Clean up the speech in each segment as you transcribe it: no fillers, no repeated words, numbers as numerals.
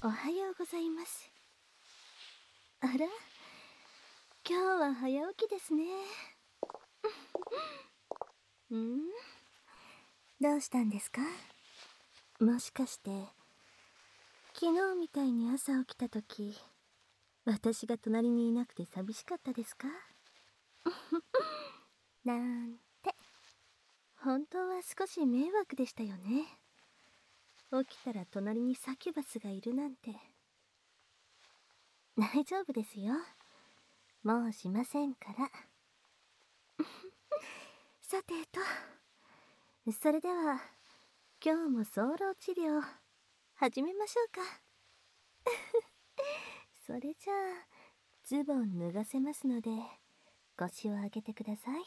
おはようございます。あら、今日は早起きですね。どうしたんですか？もしかして、昨日みたいに朝起きた時、私が隣にいなくて寂しかったですか？なんて、本当は少し迷惑でしたよね。起きたら隣にサキュバスがいるなんて。大丈夫ですよ。もうしませんから。さてと、それでは、今日も早漏治療、始めましょうか。それじゃあ、ズボン脱がせますので、腰を上げてください。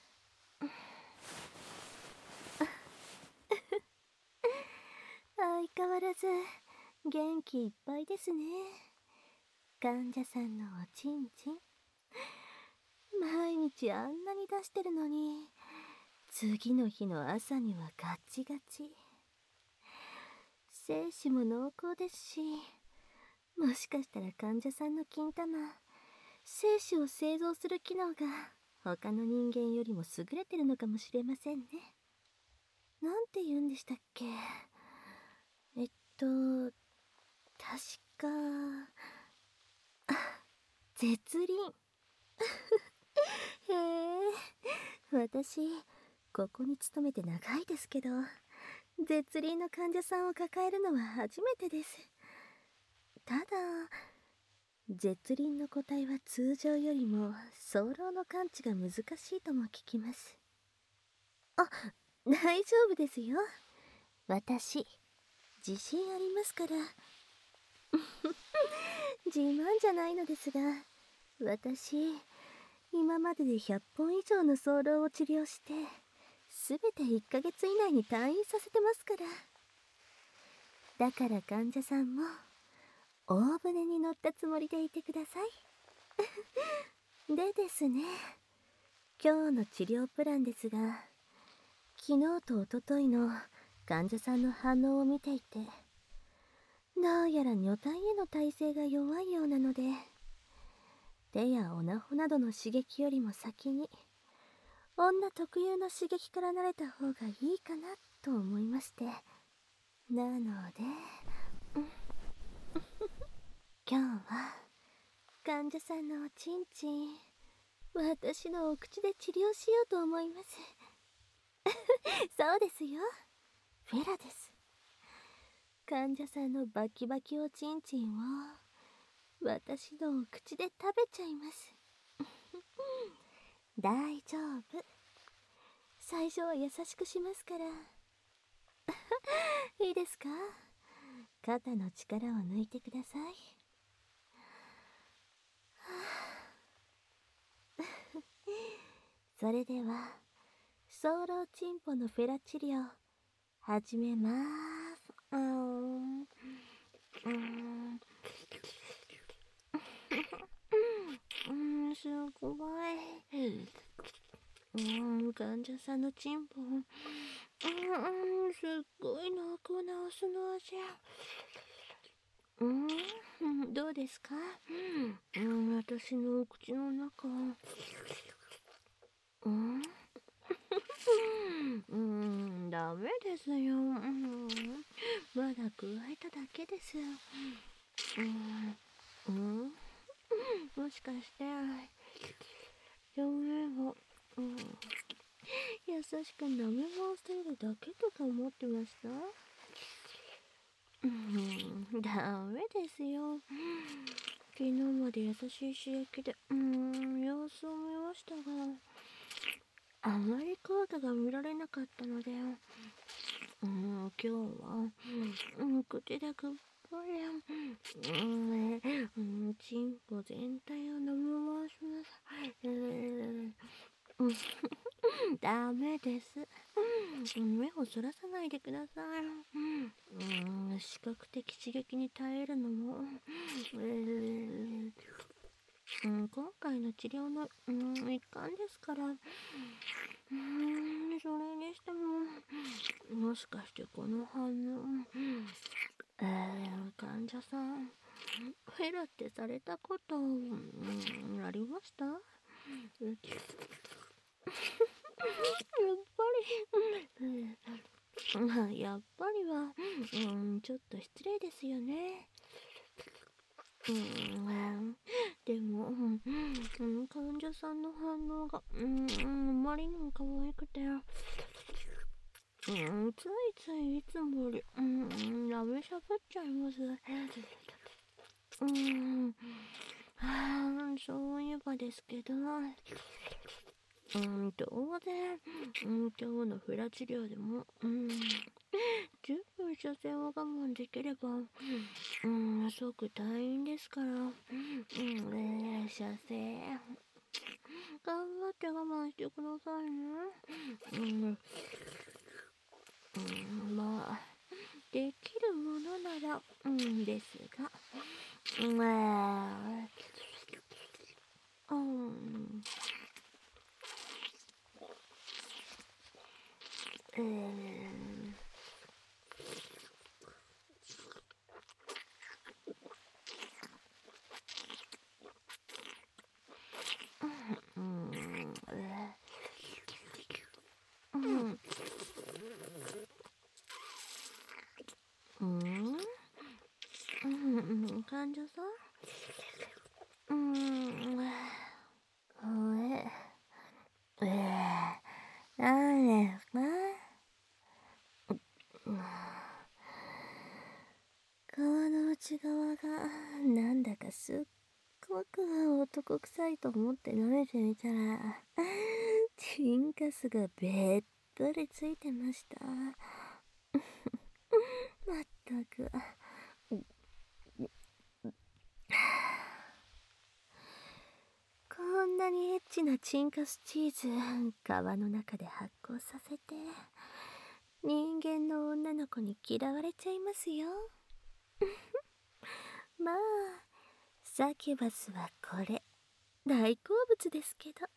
相変わらず、元気いっぱいですね。患者さんのおちんちん。毎日あんなに出してるのに、次の日の朝にはガチガチ。精子も濃厚ですし、もしかしたら患者さんの金玉、精子を製造する機能が他の人間よりも優れてるのかもしれませんね。なんて言うんでしたっけ。えっと、確か、絶倫。へえ、私、ここに勤めて長いですけど、絶倫の患者さんを抱えるのは初めてです。ただ、絶倫の個体は通常よりも早漏の感知が難しいとも聞きます。あ、大丈夫ですよ。私、自信ありますから。自慢じゃないのですが、私、今までで100本以上の早漏を治療して、すべて1ヶ月以内に退院させてますから。だから患者さんも、大船に乗ったつもりでいてください。でですね、今日の治療プランですが、昨日と一昨日の患者さんの反応を見ていて、どうやら女体への耐性が弱いようなので、手やオナホなどの刺激よりも先に、女特有の刺激から慣れた方がいいかなと思いまして。なので、今日は、患者さんのおちんちん、私のお口で治療しようと思います。そうですよ。フェラです。患者さんのバキバキおちんちんを、私のお口で食べちゃいます。大丈夫。最初は優しくしますから。いいですか？肩の力を抜いてください。それでは、早漏チンポのフェラ治療、始めまーす。すごい。患者さんのチンポ、すっごい濃厚なお酢の味。どうですか？私のお口の中。ダメですよ。まだ加えただけです。もしかして、表面を、優しく舐め回しているだけとか思ってました？ダメですよ。昨日まで優しい刺激で、様子を見ましたが、あまり効果が見られなかったので、今日は、口でぐっぽり、チンポ全体を飲み回します。ダメです。目をそらさないでください。視覚的刺激に耐えるのも、今回の治療の、一環ですから、それにしても、もしかしてこの反応、患者者さん、フェラってされたこと、ありました？やっぱり、まあ、やっぱりは、ちょっと失礼ですよね。でも、患者さんの反応が、あまりにも可愛くて、ついついいつもより、ダメしゃべっちゃいます。そういえばですけど、当然、今日のフラ治療でも、10分射精を我慢できれば、即退院ですから、射精、頑張って我慢してくださいね。まあ、できるものなら、ですが、うん、えー、うん、うん、患者さん、なんですか？皮の内側がなんだかすっごく男臭いと思って舐めてみたら、チンカスがべったりついてました。まったく。こんなにエッチなチンカスチーズ、皮の中で発酵させて、人間の女の子に嫌われちゃいますよ。まあ、サキュバスはこれ、大好物ですけど。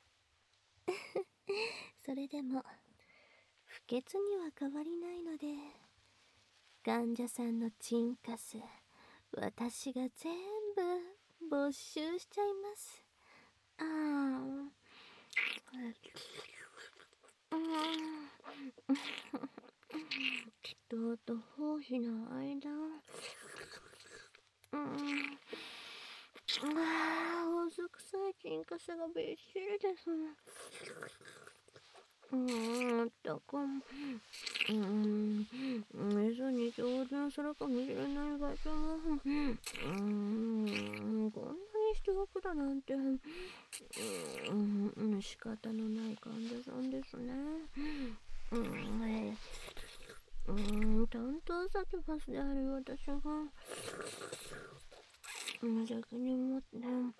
それでも、不潔には変わりないので、患者さんのチンカス、私が全部没収しちゃいます。ああ。祈祷と奉仕の間、おずくさいチンカスがびっしりです。ったく、餌に上手するかもしれない場所も、こんなにしておくだなんて、仕方のない患者さんですね。担当サキュバスである私が、責任持って、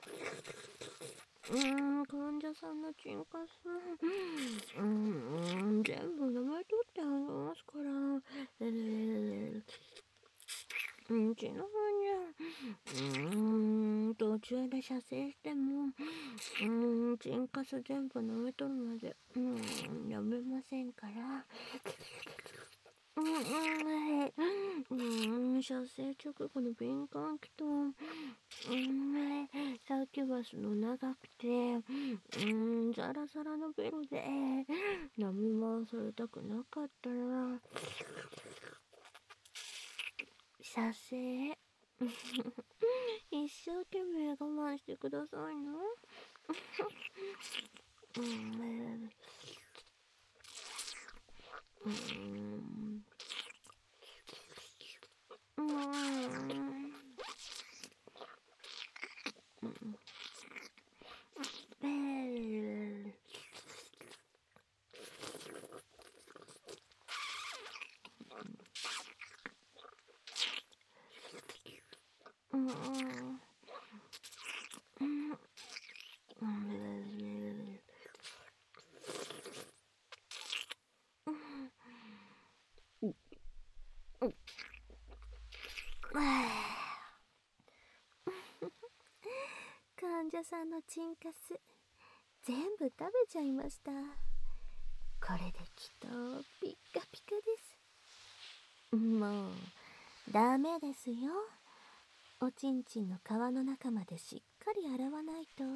患者さんのチンカス、全部名前取ってあげますから。ちなみに、途中で射精しても、チンカス全部舐めとるまで、やめませんから。射精直後の敏感期と、サキュバスの長くて、ザラザラのベロで、舐め回されたくなかったら、射精。一生懸命我慢してくださいな。患者さんのチンカス全部食べちゃいました。これできっとピッカピカです。もうダメですよ。 おちんちんの皮の中までしっかり洗わないと。ま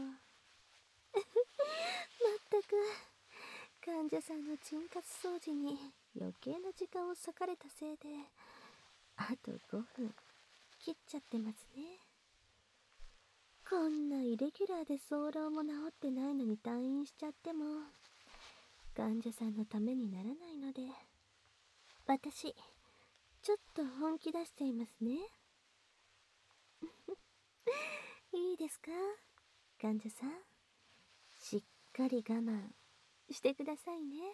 ったく患者さんのチンカツ掃除に余計な時間を割かれたせいで、あと5分切っちゃってますね。こんなイレギュラーで早漏も治ってないのに退院しちゃっても患者さんのためにならないので、私ちょっと本気出しちゃいますね。いいですか、患者さん。しっかり我慢してくださいね。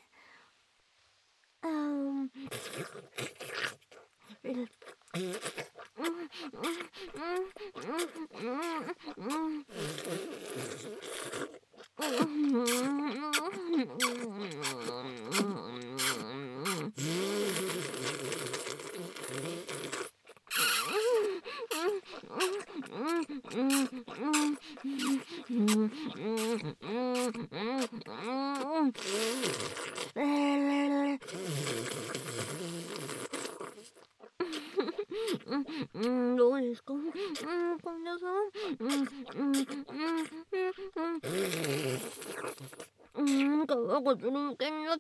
どうですか、患者さん。皮がずるむけになって、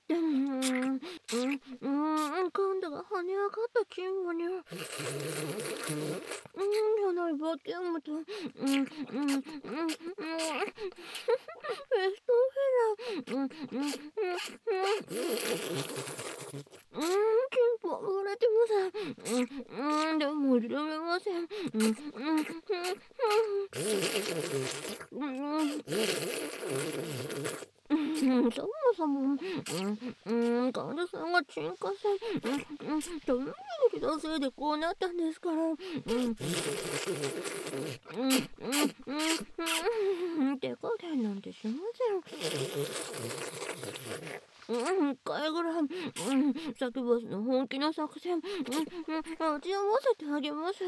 今度は跳ね上がったチンゴに、じゃないバキュームと、ベストフェラ、チンポは売れてません。でも入れません。そもそも、患者さんがチンカセ、トムギのせいでこうなったんですから。手加減なんてしません。一回ぐらい、サキュバスの本気の作戦、味わわせてあげます。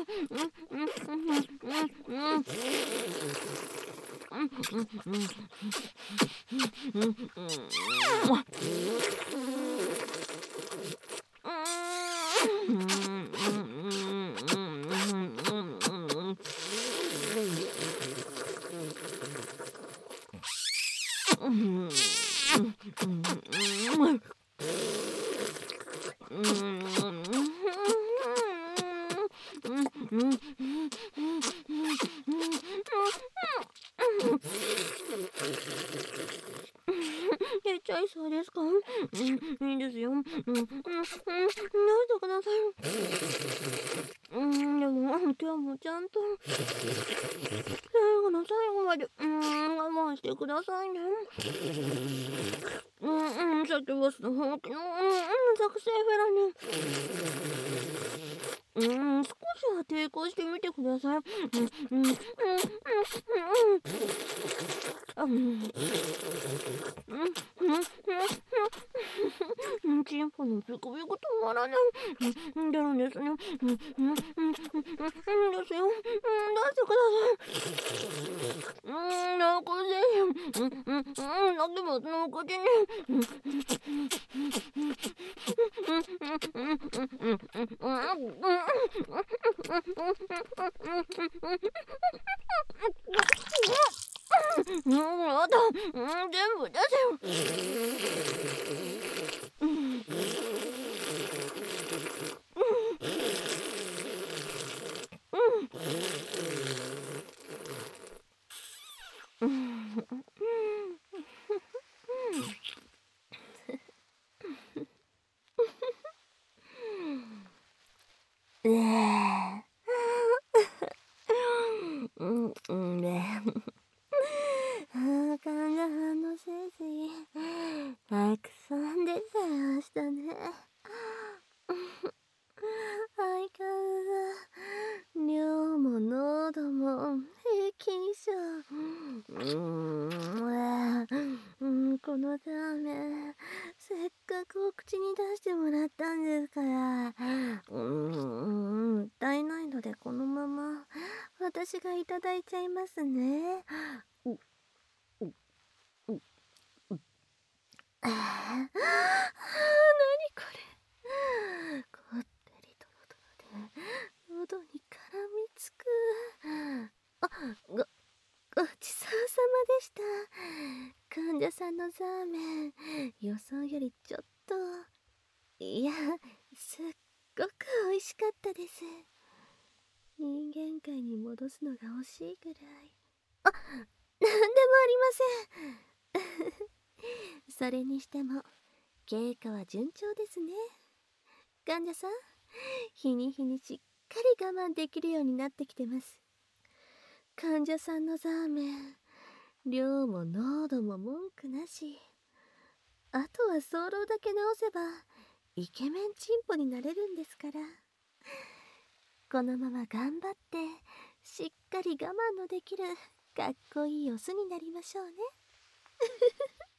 出ちゃいそうですか？いいですよ。出してください。でも今日もちゃんと最後の最後まで我慢してくださいね。さっきバスの本気の作戦フェラに少しは抵抗してみてください。チンポのビクビク止まらない。出るんですね。ですよ。出してください。なんかぜひ、なけばその口に。やだ、全部出せよ。患者さんの精子たくさん出ちゃいましたね。相変わらず量も濃度も平均以上。このラーメンせっかくお口に出してもらったんですから、もったいないのでこのまま私がいただいちゃいますね。何これ、こってりとろとろで喉に絡みつく。 ごちそうさまでした。患者さんのザーメン、予想よりちょっと、いや、すっごく美味しかったです。人間界に戻すのが惜しいぐらい。あ、なんでもありません。それにしても、経過は順調ですね。患者さん、日に日にしっかり我慢できるようになってきてます。患者さんのザーメン、量も濃度も文句なし。あとは早漏だけ直せばイケメンチンポになれるんですから。このまま頑張ってしっかり我慢のできるかっこいいオスになりましょうね。